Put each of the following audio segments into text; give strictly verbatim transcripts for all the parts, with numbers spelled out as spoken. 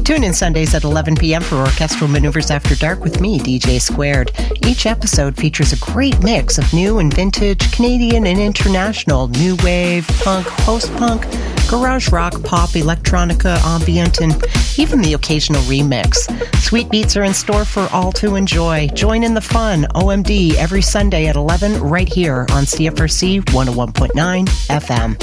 Tune in Sundays at eleven p.m. for Orchestral Maneuvers After Dark with me, D J Squared. Each episode features a great mix of new and vintage, Canadian and international, new wave, punk, post-punk, garage rock, pop, electronica, ambient, and even the occasional remix. Sweet beats are in store for all to enjoy. Join in the fun. O M D every Sunday at eleven right here on C F R C one oh one point nine F M.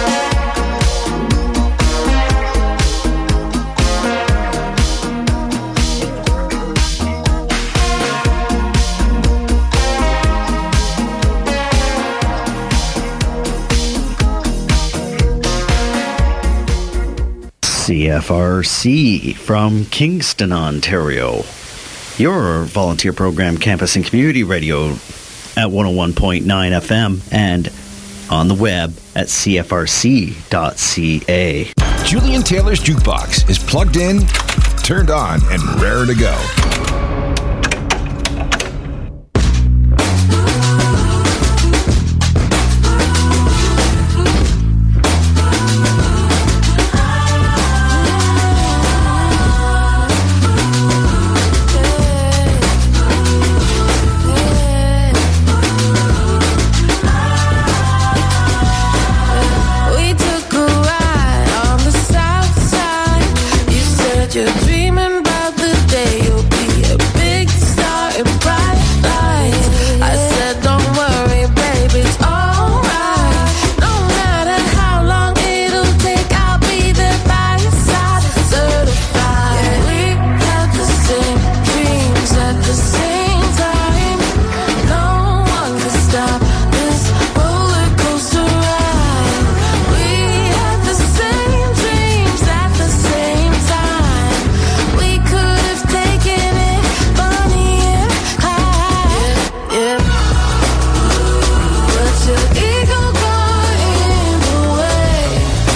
C F R C from Kingston, Ontario. Your volunteer program, campus and community radio at one oh one point nine F M and on the web at c f r c dot c a. Julian Taylor's Jukebox is plugged in, turned on, and raring to go. You're dreaming about the day you'll be a big star in bright lights. I said, don't worry, baby, it's alright. No matter how long it'll take, I'll be there by your side, certified. Yeah, we had the same dreams at the same time. No one could stop this roller coaster ride. We had the same dreams at the same time. We could have taken it funny and high, yeah, yeah. But your ego got in the way,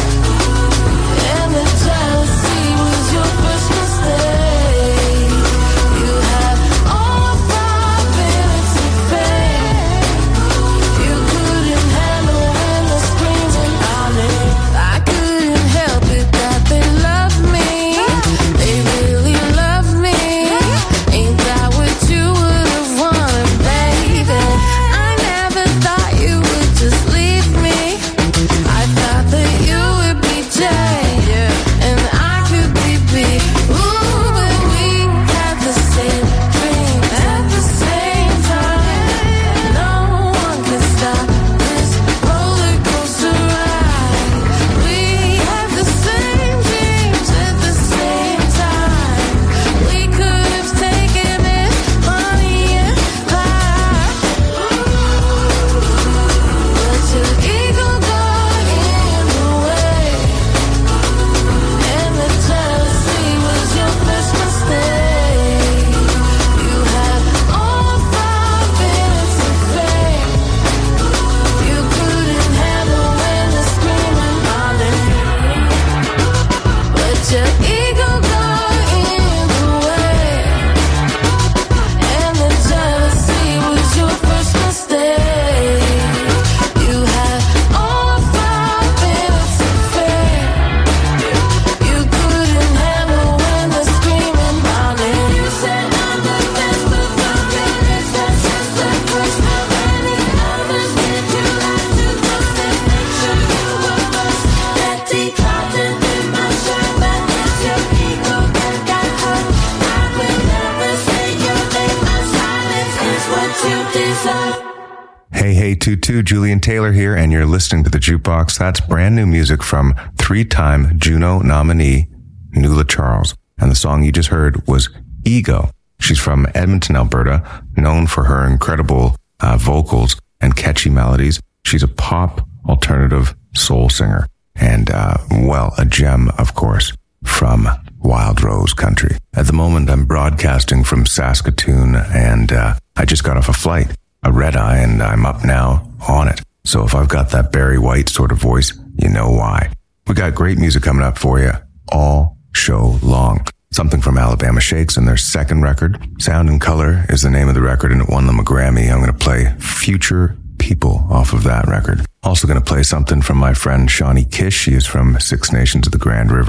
and the jealousy was your first mistake. You had all five minutes of fame. You couldn't handle when the screams went on it. I couldn't help it that they loved me. They really love me. Ain't that what you would have wanted, baby? I never thought you would just leave me. I thought that you would be J, and I could be B. Ooh, but we had the same dream at the same time. No one can stop this roller coaster ride. We had the same dreams at the same time. We could have taken it funny and high. But your ego got in the way, and the jealousy was your first mistake. You had all five minutes of fame. You couldn't handle when the screaming on it. But your ego got in the way, and the jealousy was your first mistake. You had all five minutes of fame. You couldn't handle when the screaming on it. You said I'm the best, but my feelings, that's just the first. How many others did you like to trust and make sure you were first? That decluttered in my shirt, but it's your ego that got hurt. I will never say your name, my silence is what you deserve. Hey, hey, Tutu, Julian Taylor here, and you're listening to The Jukebox. That's brand new music from three-time Juno nominee Nuala Charles. And the song you just heard was Ego. She's from Edmonton, Alberta, known for her incredible uh, vocals and catchy melodies. She's a pop, alternative soul singer. And, uh, well, a gem, of course, from Wild Rose Country. At the moment, I'm broadcasting from Saskatoon, and uh, I just got off a flight, a red eye, and I'm up now on it. So if I've got that Barry White sort of voice, you know why. We got great music coming up for you all show long. Something from Alabama Shakes and their second record. Sound and Color is the name of the record, and it won them a Grammy. I'm going to play Future People off of that record. Also going to play something from my friend Shawnee Kish. She is from Six Nations of the Grand River.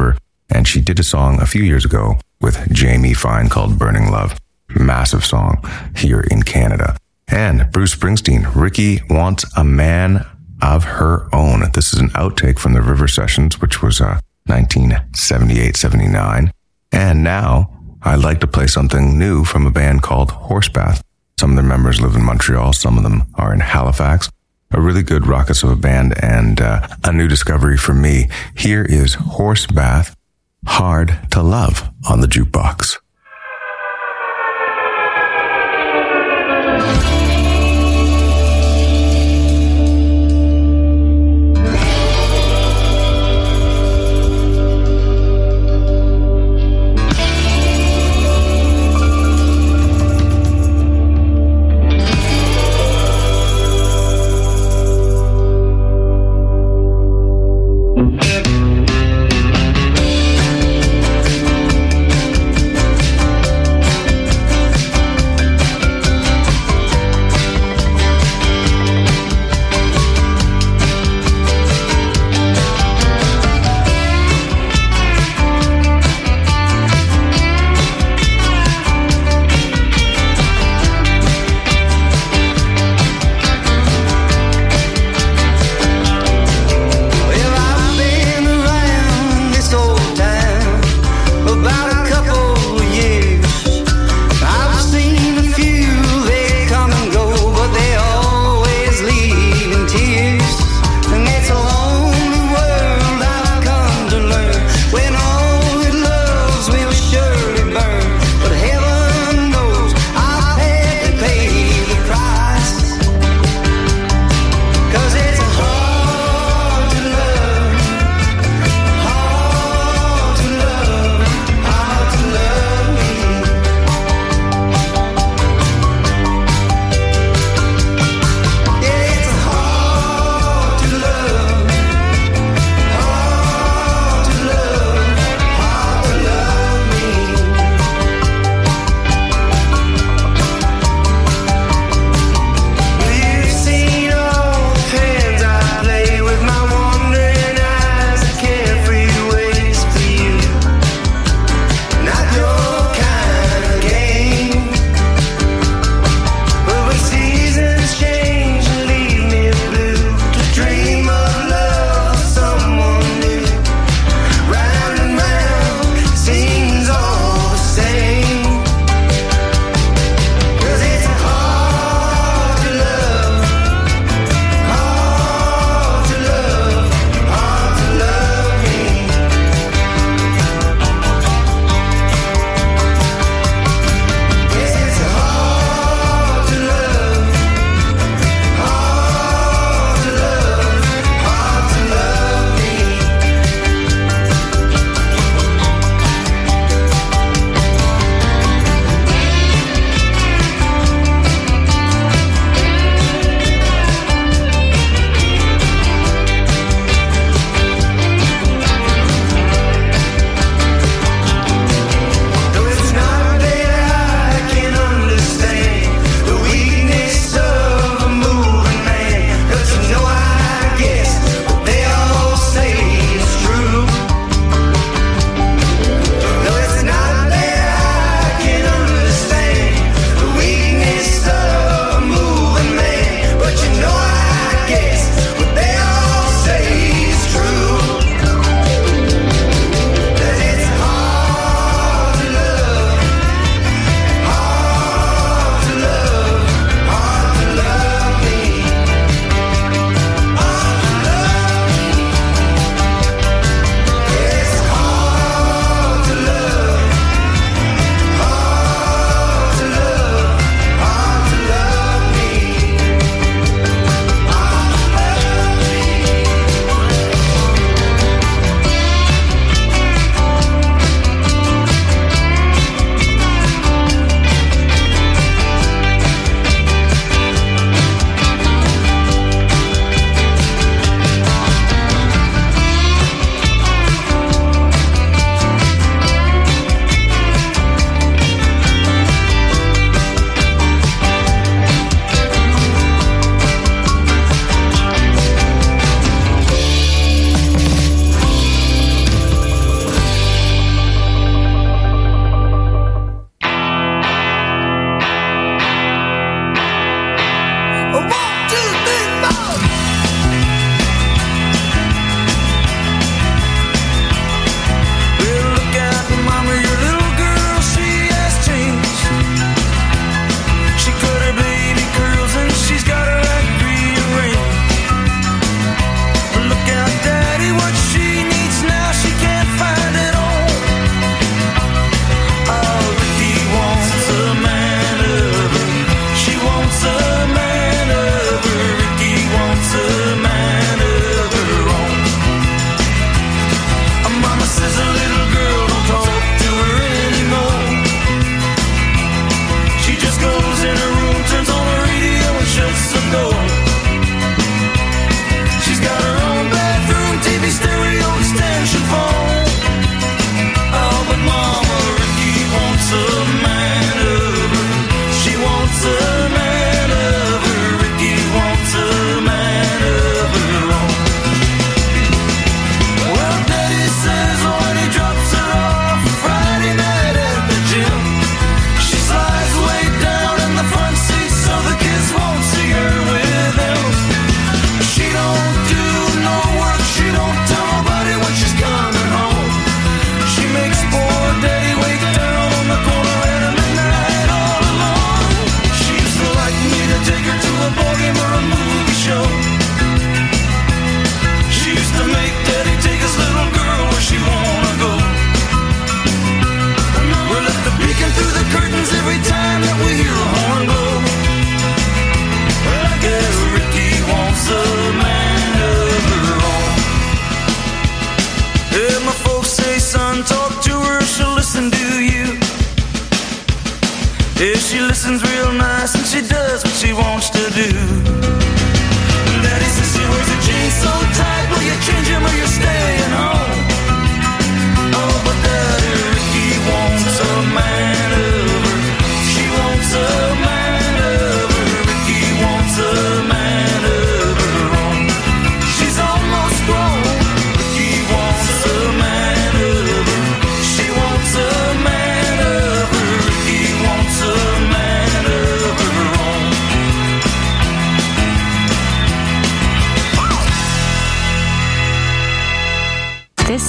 and she did a song a few years ago with Jamie Fine called Burning Love. Massive song here in Canada. And Bruce Springsteen, Ricky Wants a Man of Her Own. This is an outtake from the River Sessions, which was uh, nineteen seventy-eight seventy-nine. And now I'd like to play something new from a band called Horsebath. Some of their members live in Montreal. Some of them are in Halifax. A really good ruckus of a band and uh, a new discovery for me. Here is Horsebath, Hard to Love on the Jukebox.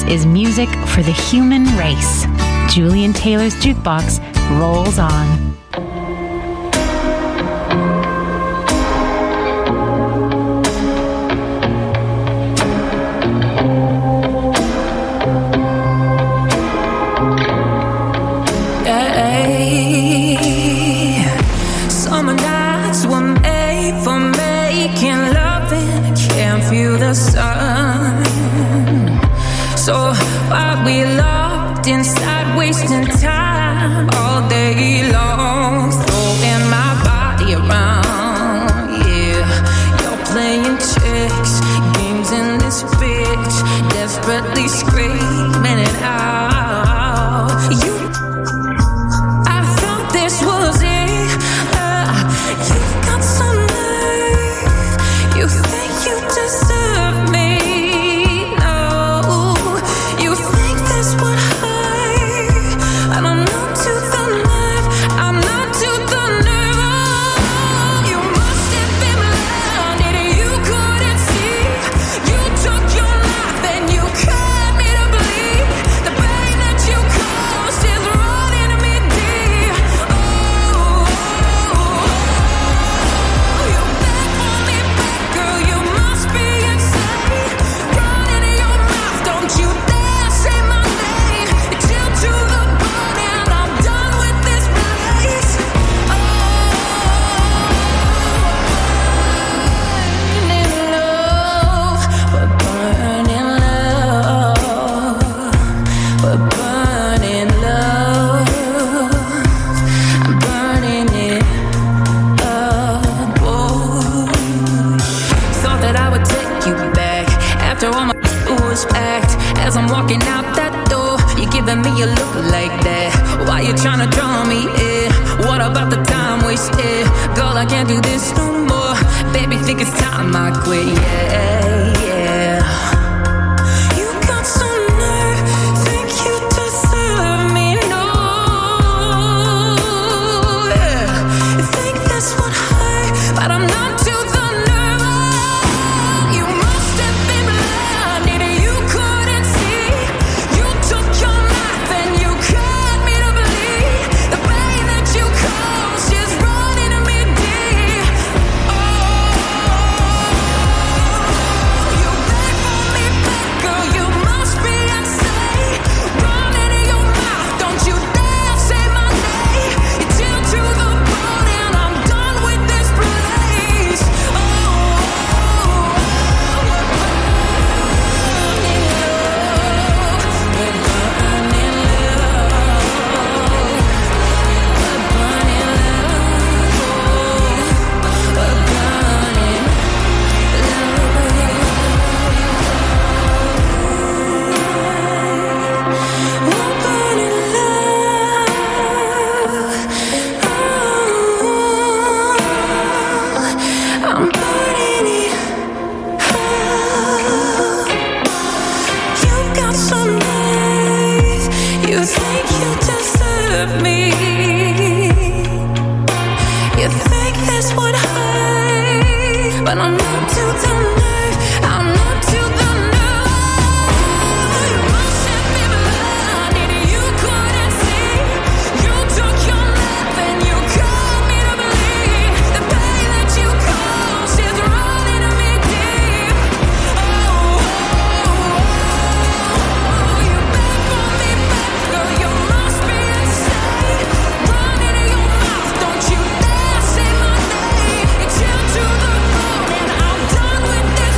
is music for the human race. Julian Taylor's Jukebox rolls on. Summer nights were made for making loving. Can't feel the sun. So while we locked inside, wasting time all day long, throwing my body around. Yeah, you're playing tricks, games in this bitch, desperately screaming it out. You, I thought this was it. Uh, you've got some nerve. You think you deserve me. you look like that? Why you tryna draw me in? What about the time wasted? Girl, I can't do this no more. Baby, think it's time I quit, yeah, yeah. You got some nerve, think you deserve me, no, yeah. You think this would hurt, but I'm not to the nerve. You must have been blinded, you couldn't see. You took your knife and you cut me to bleed. The pain that you caused is running me deep. Oh, you beg for me back, girl, you must be insane. Running in your mouth, don't you dare say my name. You chill to the bone and I'm done with this place. Oh, we're burning love, we're burning love, we're burning love, we're burning We're burning love. I'm burning it up. You've got some nerve. You think you deserve me. You think this would hurt, but I'm not to the nerve. I'm not to the nerve. You must have been blinded, you couldn't see. You took your life and you cut me to bleed. The pain that you caused is running me deep. Oh, you beg for me back, girl, you must be insane. Running in your mouth, don't you dare say my name. You chill to the bone and I'm done with this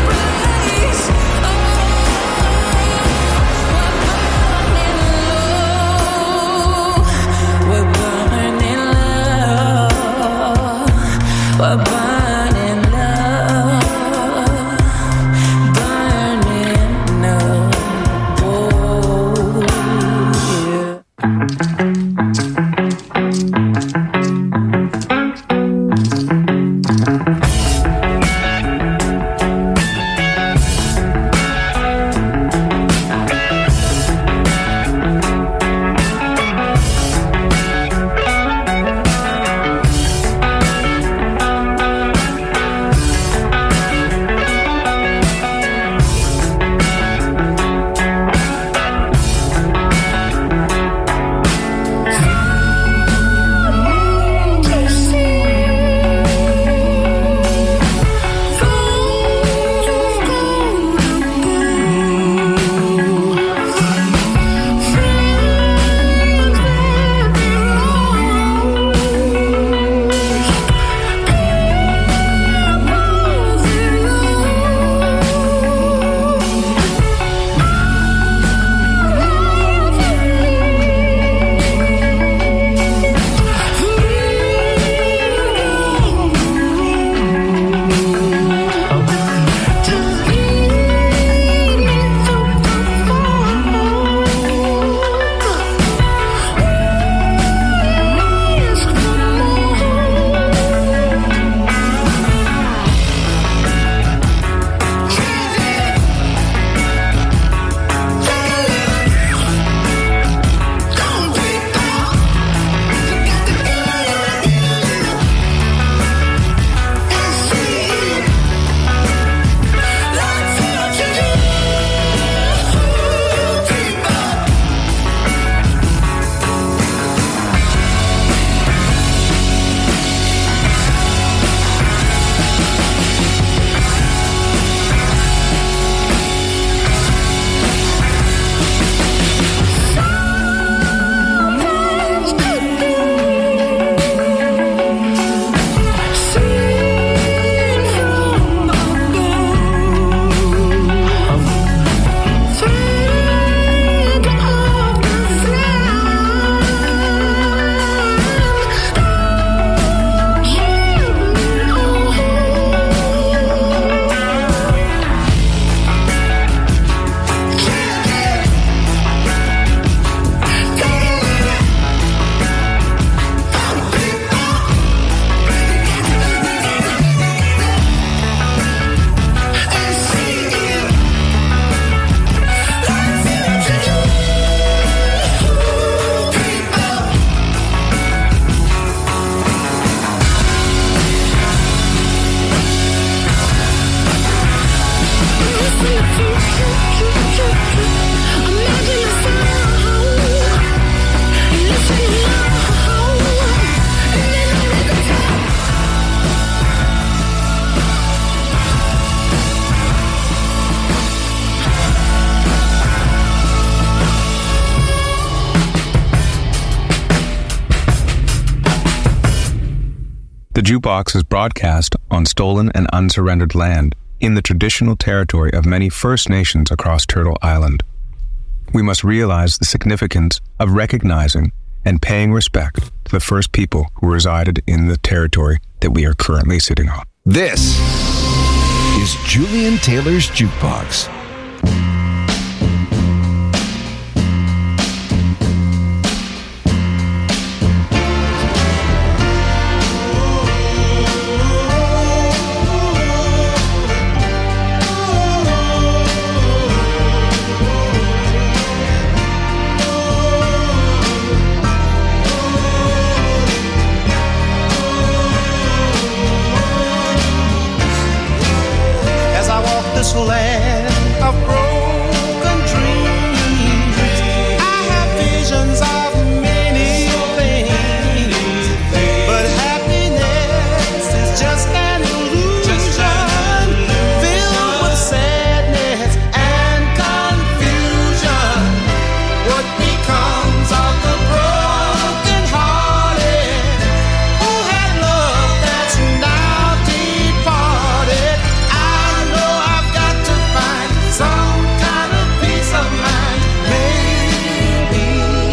The Jukebox is broadcast on stolen and unsurrendered land in the traditional territory of many First Nations across Turtle Island. We must realize the significance of recognizing and paying respect to the first people who resided in the territory that we are currently sitting on. This is Julian Taylor's Jukebox. This land of broken dreams, I have visions of many things, but happiness is just an illusion, filled with sadness and confusion. What becomes of the broken hearted who had love that's now departed? I know I've got to find some kind of peace of mind, maybe.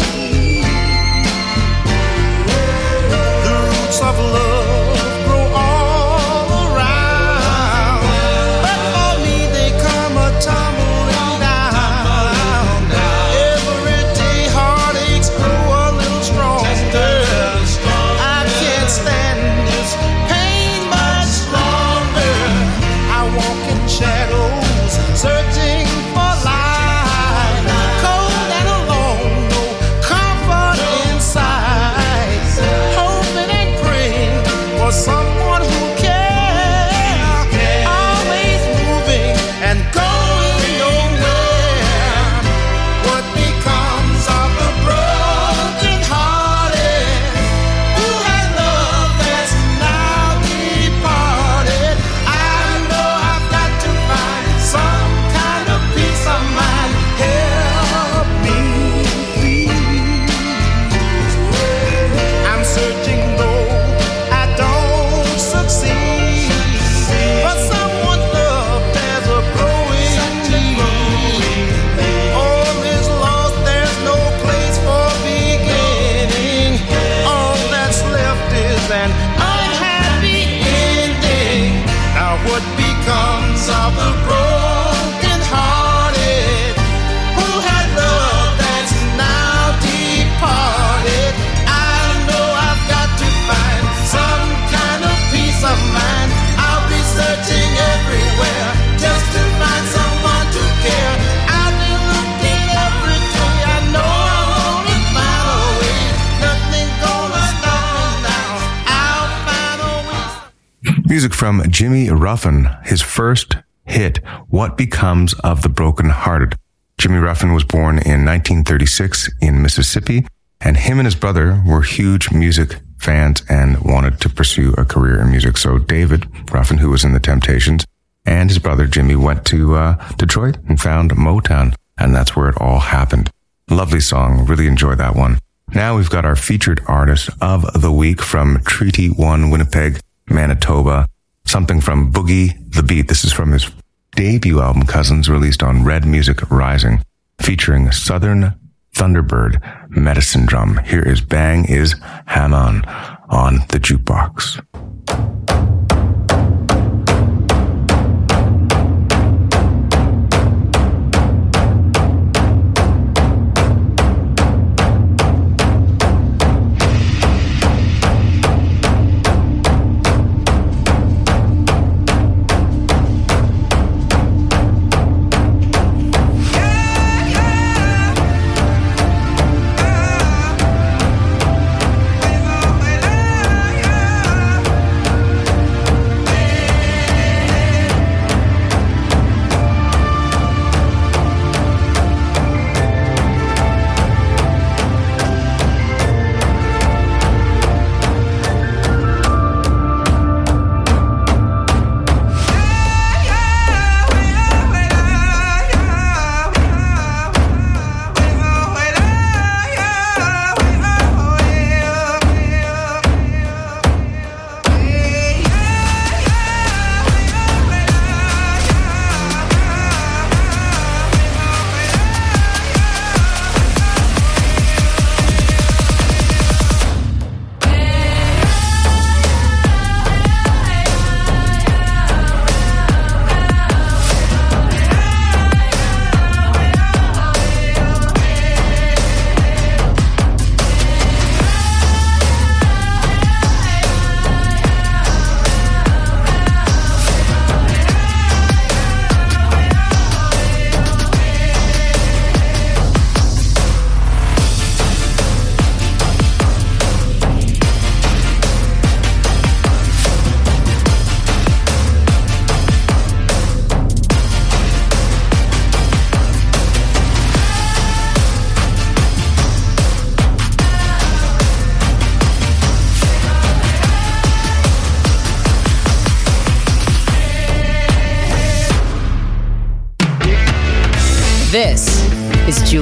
The roots of love grow all around, but for me they come a tumbling down. Every day heartaches grow a little stronger. I can't stand this pain much longer. I walk in shadows, searching for light, cold and alone, no comfort inside, hoping and praying for someone who cares, always moving and going nowhere. What becomes of the broken hearted who had love that's now departed? I know I've got to find some kind of peace of mind. Help me, please. I'm searching though I don't succeed, for someone's love there's a growing need. All is lost, there's no place for beginning. All that's left is an unhappy ending. Now what becomes of the broken hearted who had love that's now departed? I know I've got to find some kind of peace of mind. I'll be searching everywhere just to find someone to care. I've been looking every day, I know I'm gonna find a way. Nothing gonna stop me now, I'll find a way. Music from Jimmy Ruffin, his first hit, What Becomes of the Broken Hearted. Jimmy Ruffin was born in nineteen thirty-six in Mississippi, and him and his brother were huge music fans and wanted to pursue a career in music. So David Ruffin, who was in the Temptations, and his brother Jimmy went to uh, Detroit and found Motown, and that's where it all happened. Lovely song. Really enjoyed that one. Now we've got our featured artist of the week from Treaty One, Winnipeg, Manitoba. Something from Boogie the Beat. This is from his debut album, Cousins, released on Red Music Rising, featuring Southern Thunderbird Medicine Drum. Here is Bang is Hammon on the Jukebox. Yeah, yeah.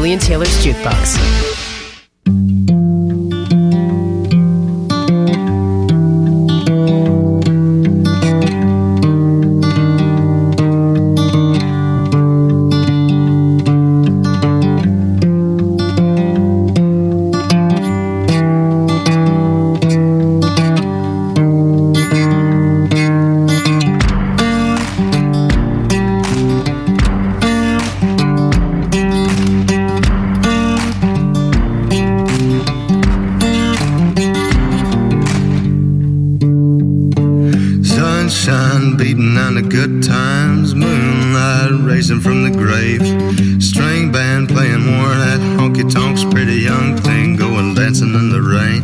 Julian Taylor's Jukebox. Good times, moonlight racing from the grave, string band playing more of that honky tonks, pretty young thing going dancing in the rain.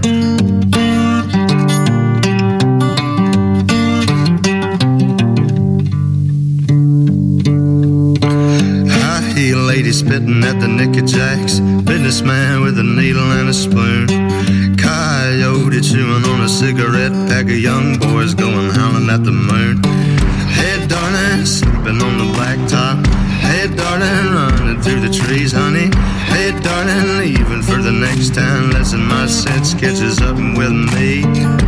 High heel lady spitting at the Nicky Jacks, businessman with a needle and a spoon, coyote chewing on a cigarette pack of young boys going howling at the moon. Hey, darling, sleeping on the blacktop. Hey, darling, running through the trees, honey. Hey, darling, leaving for the next town. Lesson my sense catches up with me.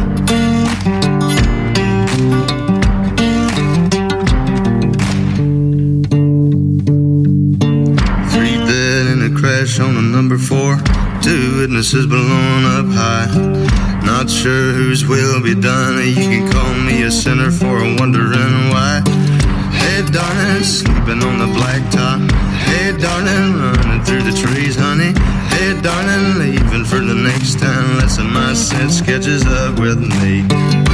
Three dead in a crash on a number four. Two witnesses blown up high. Not sure whose will be done. You can call me a sinner for wondering why. Hey, darling, sleeping on the blacktop. Hey, darling, running through the trees, honey. Hey, darling, leaving for the next town. Lesson my sense catches up with me.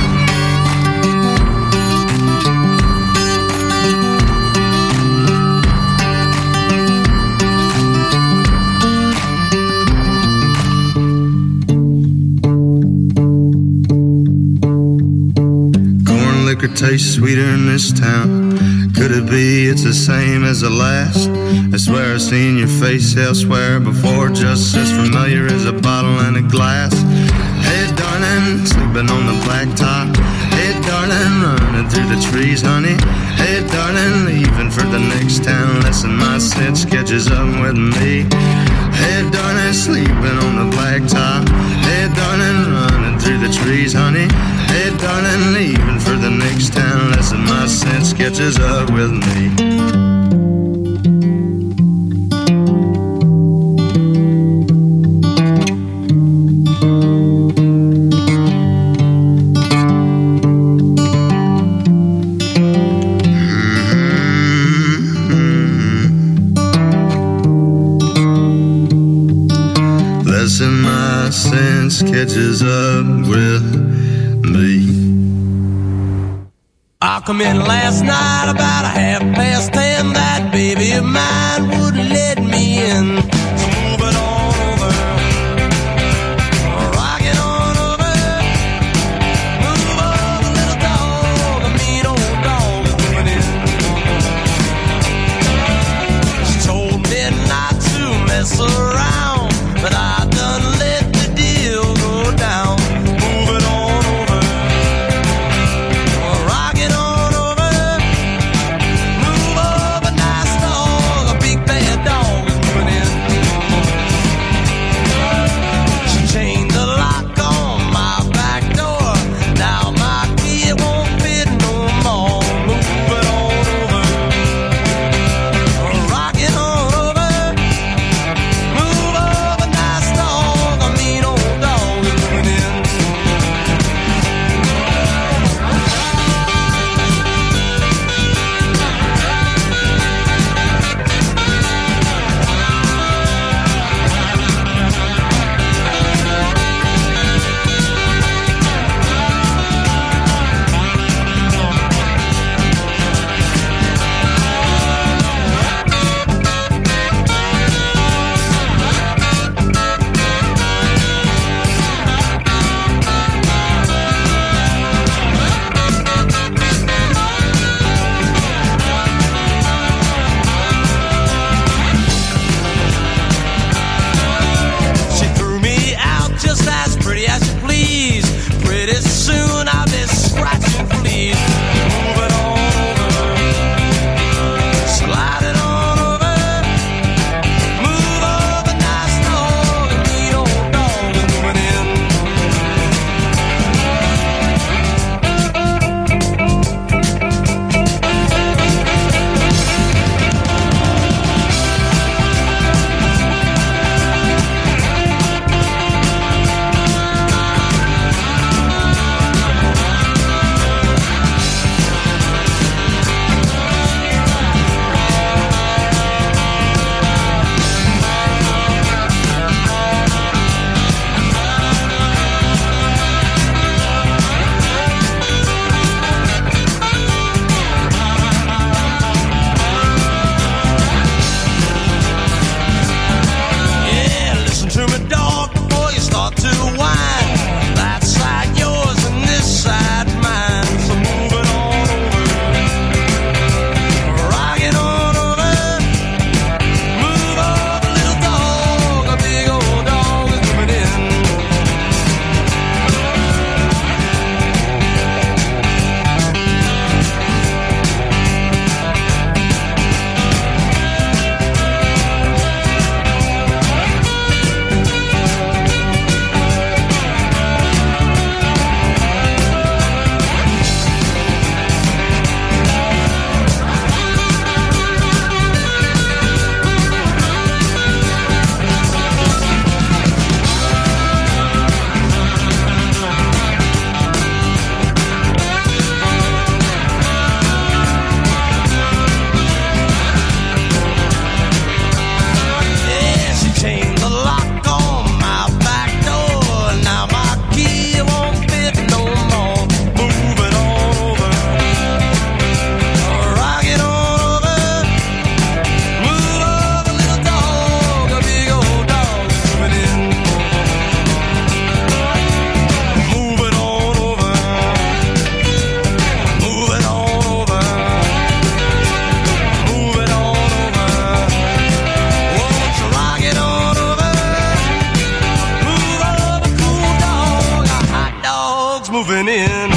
Tastes sweeter in this town. Could it be it's the same as the last? I swear I've seen your face elsewhere before, just as familiar as a bottle and a glass. Hey, darling, sleeping on the blacktop. Hey, darling, running through the trees, honey. Hey, darling, leaving for the next town. Lesson my sense catches up with me. Hey, darling, sleeping on the blacktop. Hey, darling, running through the trees, honey. Hey, darling, leaving for the next town. Lesson my sense catches up with me. Catches up with me. I come in last night about a half past ten. That baby of mine wouldn't let me in. So move it on over, rock it on over, move over, little dog, a mean old dog is moving in. She told me not to mess around, but I done let the deal go down. Move it on over, rock it on over, move over, nice dog, a big bad moving in.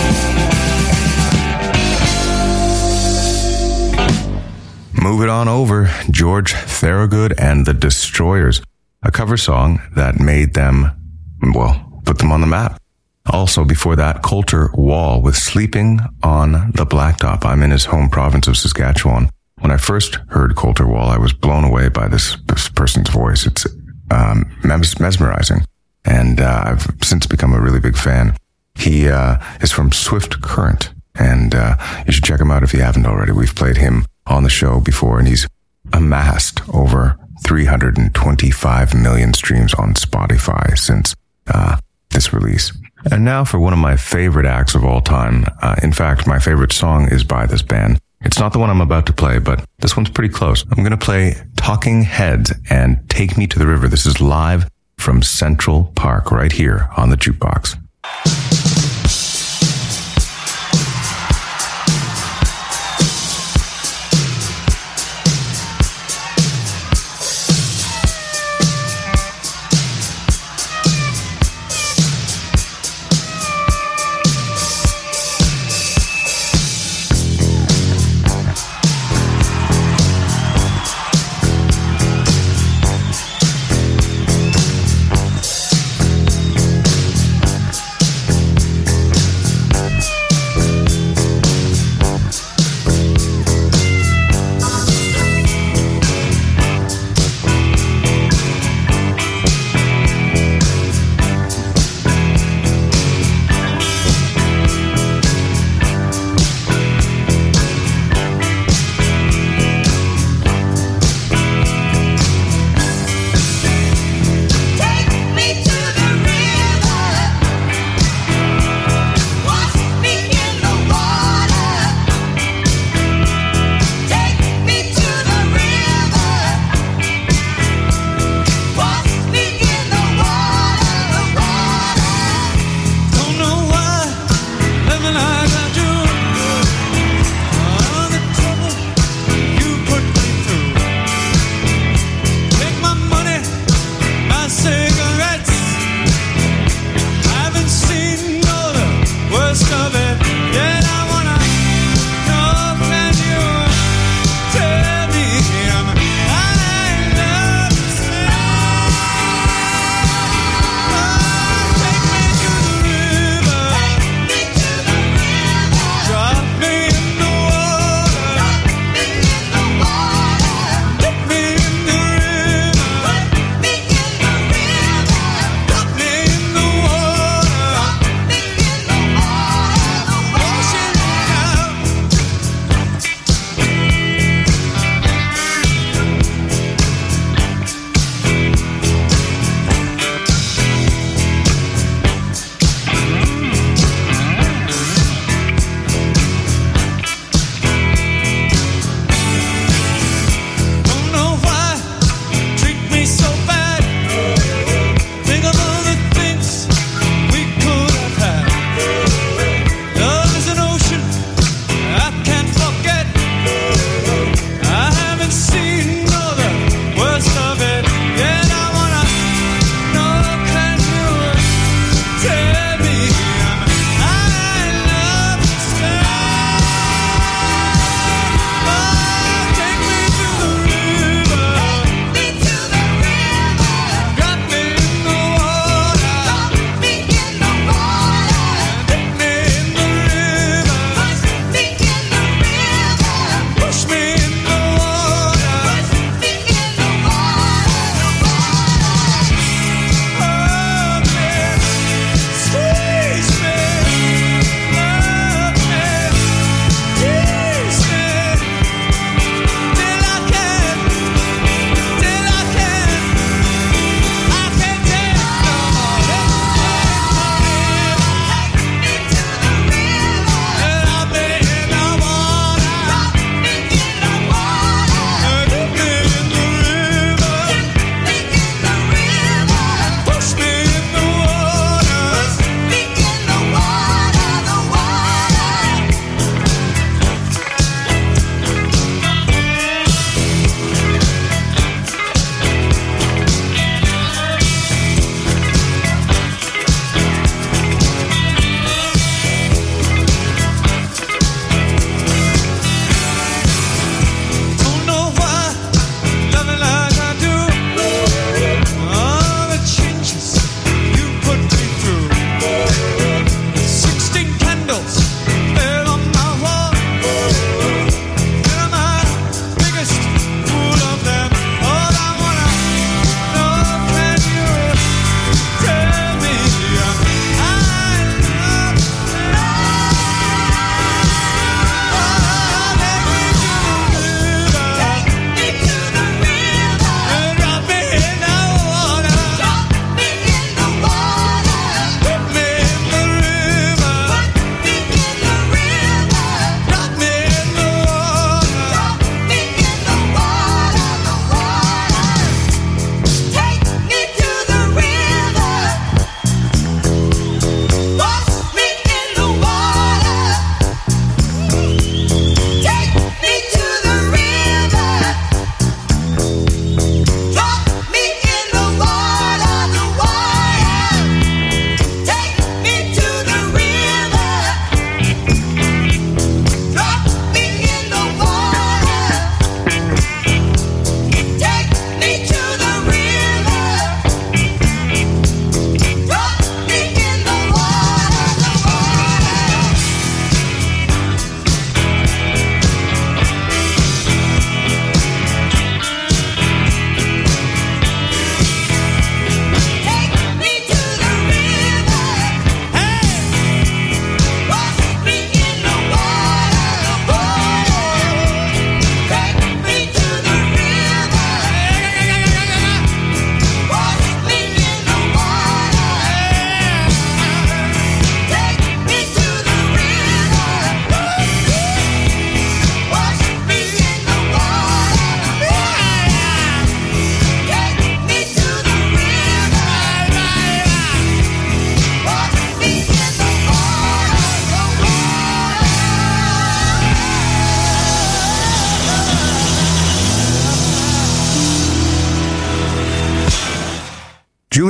Move it on over, George Thorogood and the Destroyers, a cover song that made them, well, put them on the map. Also, before that, Colter Wall with Sleeping on the Blacktop. I'm in his home province of Saskatchewan. When I first heard Colter Wall, I was blown away by this, this person's voice. It's um, mes- mesmerizing, and uh, I've since become a really big fan. He uh, is from Swift Current, and uh, you should check him out if you haven't already. We've played him on the show before, and he's amassed over three hundred twenty-five million streams on Spotify since uh, this release. And now for one of my favorite acts of all time. Uh, in fact, my favorite song is by this band. It's not the one I'm about to play, but this one's pretty close. I'm going to play Talking Heads and Take Me to the River. This is live from Central Park right here on the Jukebox.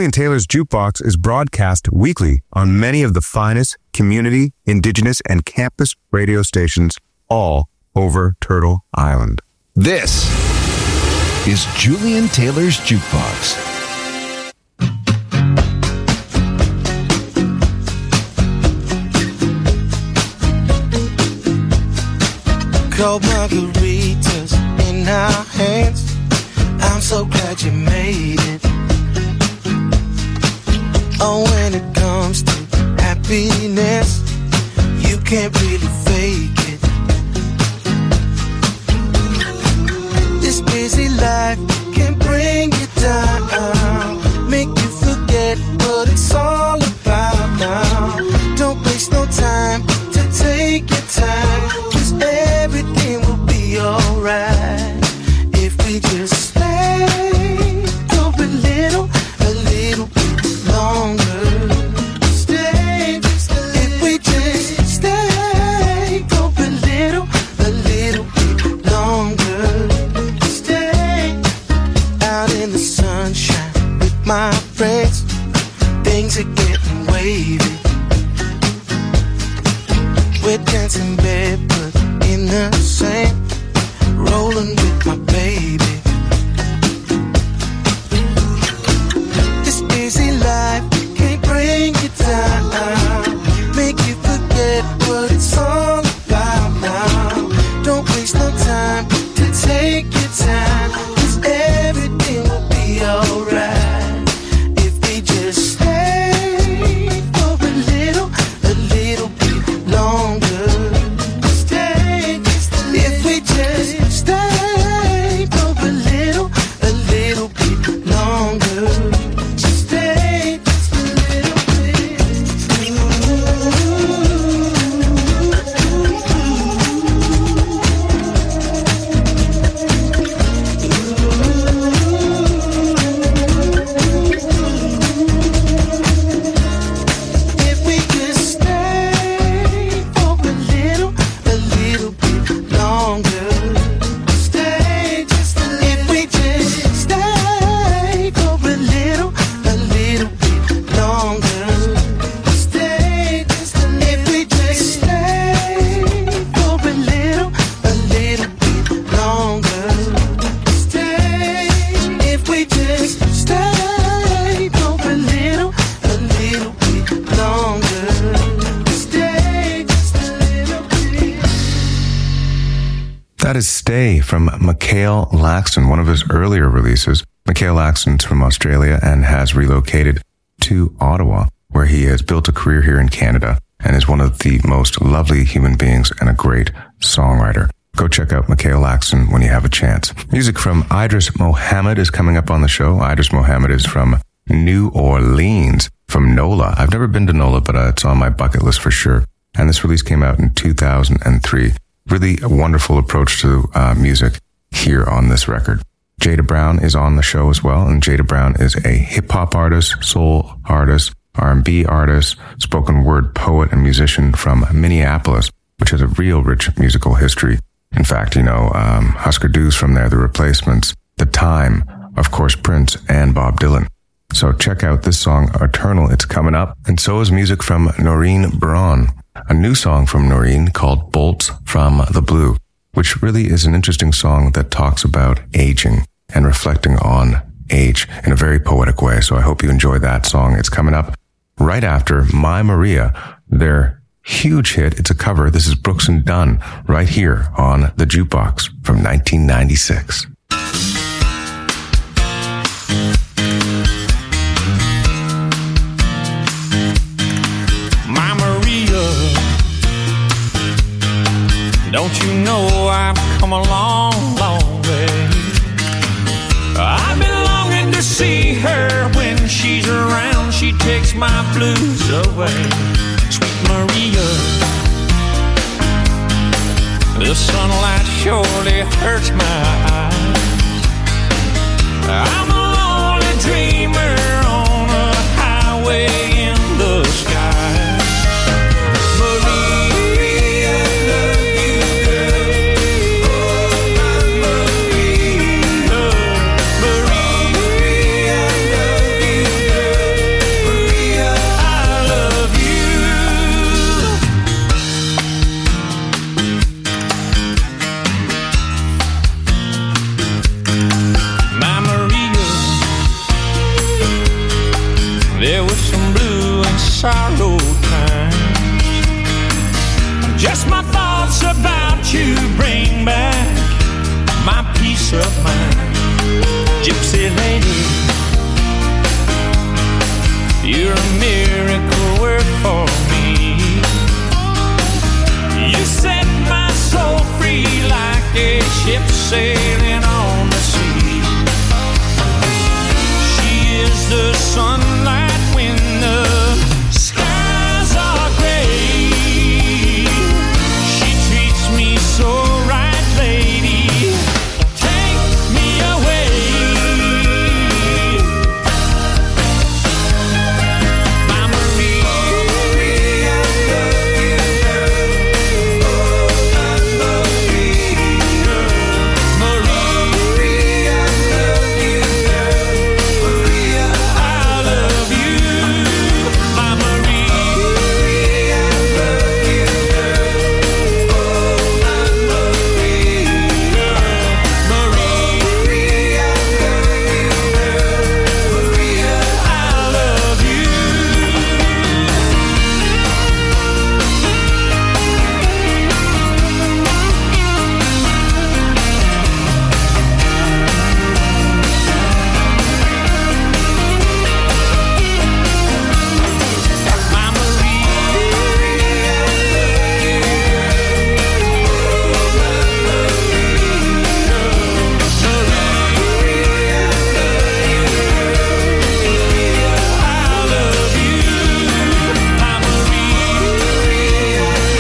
Julian Taylor's Jukebox is broadcast weekly on many of the finest community, indigenous, and campus radio stations all over Turtle Island. This is Julian Taylor's Jukebox. Cold margaritas in our hands. I'm so glad you made it. Oh, when it comes to happiness, you can't really fake it. This busy life can bring you down, make you forget what it's all about now. Don't waste no time to take your time, 'cause everything will be alright if we just stay for a little, a little bit longer. Stay, if we just stay for a little, a little bit longer. Stay out in the sunshine with my friends. Things are getting wavy. We're dancing barefoot in the sand, rolling with my baby. This busy life can't bring you down, make you forget what it's all about now. Don't waste no time to take your time, 'cause everything will be alright if we just stay for a little, a little bit longer. Stay, if we just stay for a little, a little bit longer. Stay just a little bit. If we just stay for a little, a little bit longer. Stay just a little. If we just stay for a little, a little bit longer. Stay just a little. If we just stay for a little, a little bit longer. Stay. If we just stay for a little, a little bit longer. Stay just a little bit. That is Stay from Mikhail Laxton, one of his earlier releases. Mikhail Laxton's from Australia and has relocated to Ottawa, where he has built a career here in Canada and is one of the most lovely human beings and a great songwriter. Go check out Mikhail Laxton when you have a chance. Music from Idris Mohammed is coming up on the show. Idris Mohammed is from New Orleans, from NOLA. I've never been to NOLA, but uh, it's on my bucket list for sure. And this release came out in two thousand three. Really a wonderful approach to uh, music here on this record. Jada Brown is on the show as well, and Jada Brown is a hip-hop artist, soul artist, R and B artist, spoken word poet and musician from Minneapolis, which has a real rich musical history. In fact, you know, um, Husker Du's from there, The Replacements, The Time, of course, Prince, and Bob Dylan. So check out this song, Eternal. It's coming up. And so is music from Noreen Braun, a new song from Noreen called Bolts from the Blue, which really is an interesting song that talks about aging and reflecting on age in a very poetic way. So I hope you enjoy that song. It's coming up right after My Maria, their huge hit. It's a cover. This is Brooks and Dunn right here on the Jukebox from nineteen ninety-six. My Maria, don't you know I've come a long, long way. I've been longing to see her. When she's around, she takes my blues away. Sweet Maria, the sunlight surely hurts my eyes. I'm a lonely dreamer on a highway in the sky. Maria, sorrow time. Just my thoughts about you bring back my peace of mind. Gypsy lady, you're a miracle work for me. You set my soul free like a ship sailing on the sea. She is the sunlight when the skies are gray. She treats me so right, lady. Take me away. My Maria, Maria, I love you, girl. Oh, my Maria, Maria, I love you, girl. Maria, I love you. My Maria, Maria, I love you, girl. Oh, my Maria, Maria, Maria, I love you, girl. Maria, I love you. My Maria, I love you. My Maria,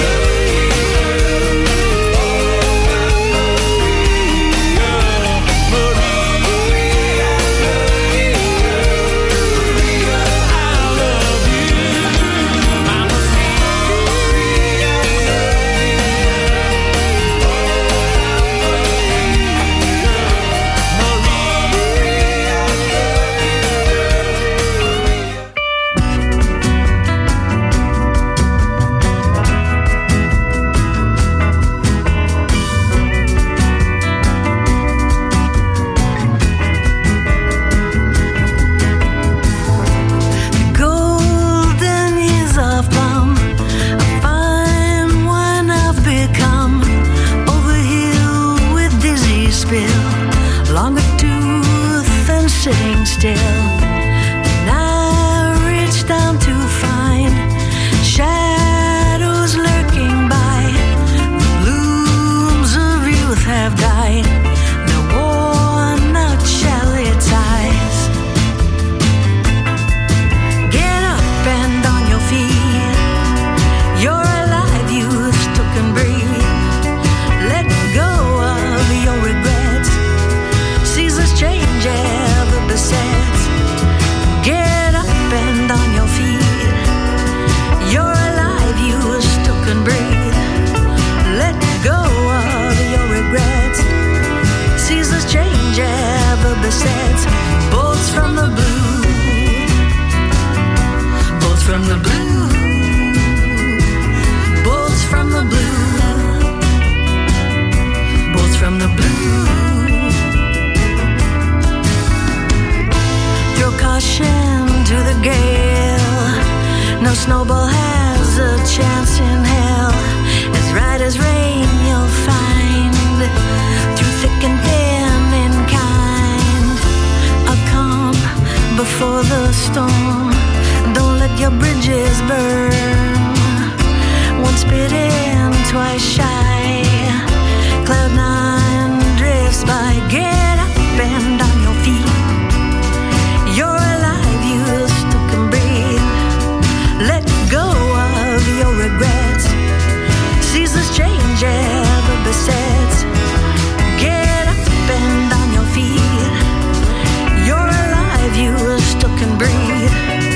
golden years of plum, a fine wine I've become, overhealed with disease spill, longer tooth and sitting still. And I reach down to find shadows lurking by, the blooms of youth have died, the worn out shallot's eyes. Get up and on your feet. You're alive, you still can breathe. Let go of your regrets. Seasons change, ever besets. Get up and on your feet. You're alive, you still can breathe. Let go of your regrets. Seasons change, ever besets. Bolts from the blue. Bolts from the blue. Bolts from the blue. Bolts from the blue. Throw caution to the gale. No snowball has a chance in hell. As right as rain you'll find, through thick and thin in kind, a calm before the storm. Don't let your bridges burn. Once bitten, twice shy. Cloud nine drifts by. Get up and on your feet. You're alive, you still can breathe. Let go of your regrets. Seasons change, ever besets. Get up and on your feet. You're alive, you still can breathe.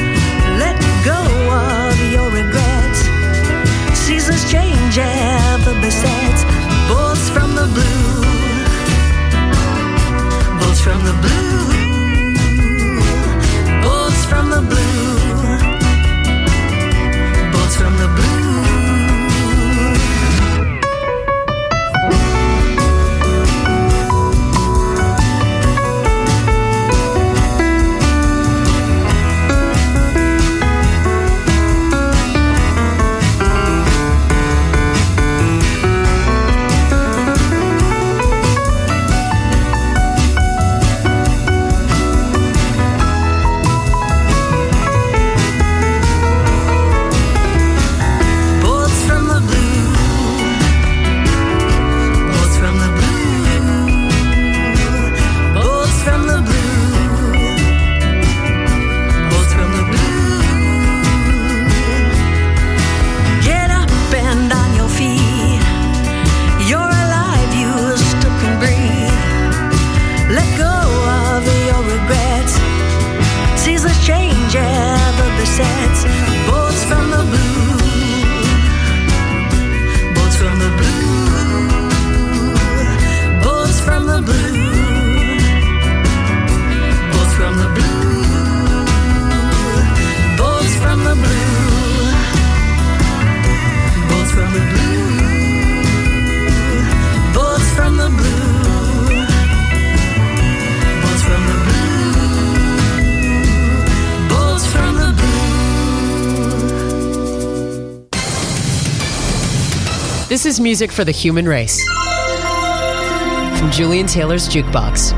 This is music for the human race. From Julian Taylor's Jukebox.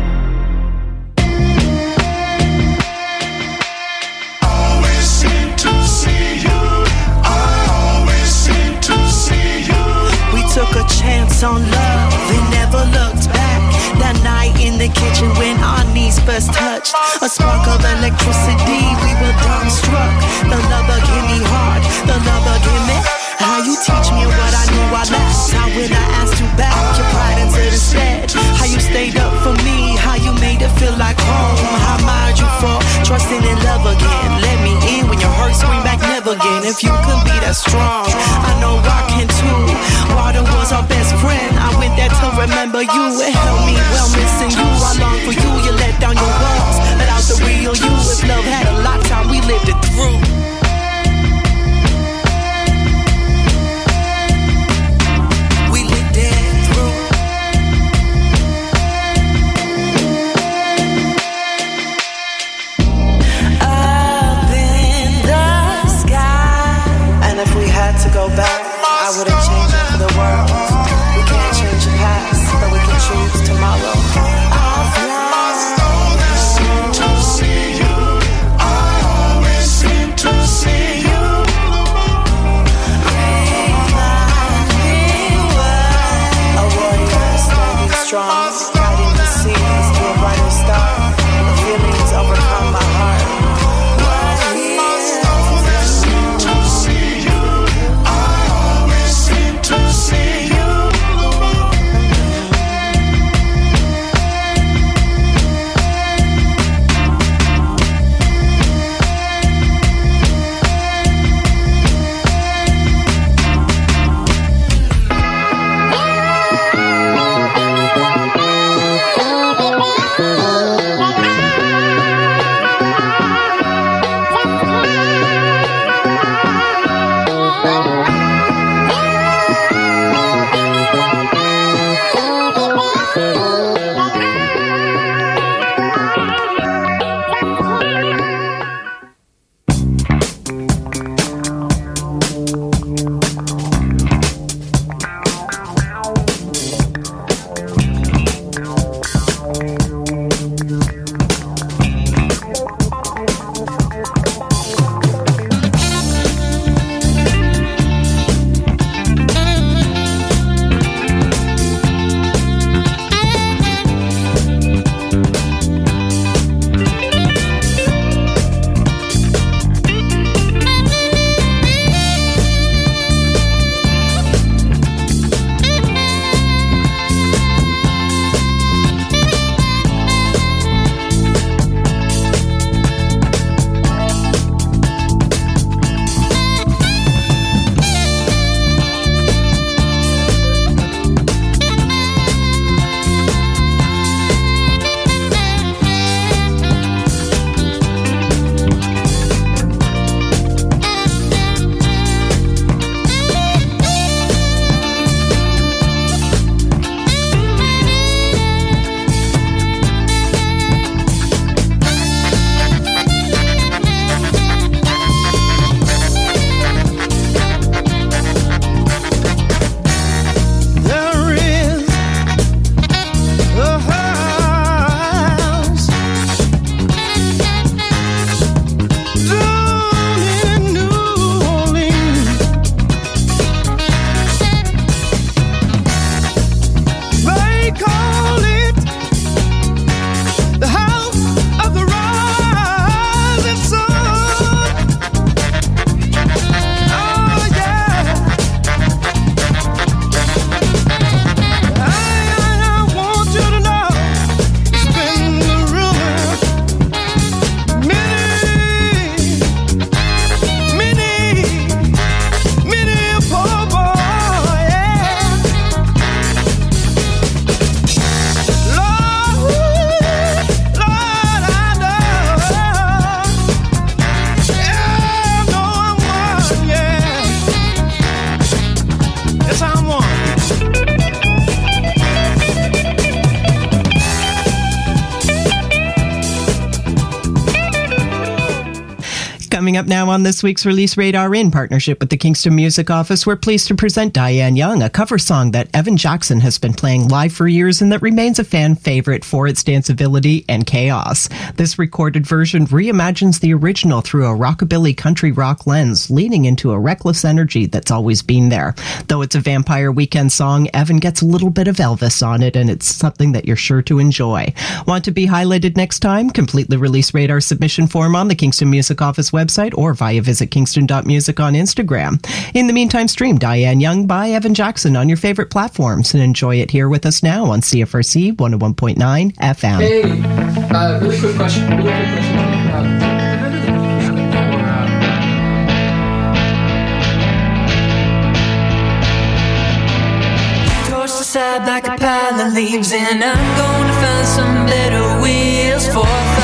Always seem to see you. I always seem to see you. We took a chance on love and never looked back. That night in the kitchen when our knees first touched, a spark of electricity, we were dumbstruck. The lover gave me heart, the lover gave me. How you teach me what I knew I lacked. How when I asked you back, your pride into the stead. How you stayed up for me, how you made it feel like home. How I admired you for trusting in love again. Let me in when your hurt, scream back never again. If you could be that strong, I know I can too. Water was our best friend, I went there to remember you. It held me well missing you, I long for you. You let down your walls, let out the real you. If love had a lifetime, we lived it through. To go back, I wouldn't change it for the world. We can't change the past, but we can choose tomorrow. I'll fly. Always seem to see you. I always seem to Coming up now on this week's Release Radar, in partnership with the Kingston Music Office, we're pleased to present Diane Young, a cover song that Evan Jackson has been playing live for years and that remains a fan favorite for its danceability and chaos. This recorded version reimagines the original through a rockabilly country rock lens, leaning into a reckless energy that's always been there. Though it's a Vampire Weekend song, Evan gets a little bit of Elvis on it, and it's something that you're sure to enjoy. Want to be highlighted next time? Complete the Release Radar submission form on the Kingston Music Office website or via visit kingston dot music on Instagram. In the meantime, stream Diane Young by Evan Jackson on your favorite platforms and enjoy it here with us now on C F R C one oh one point nine F M. Hey, uh, really quick question. Really quick question. Uh, remember the piano for, uh... Tossed aside like a pile of leaves, and I'm gonna find some better wheels for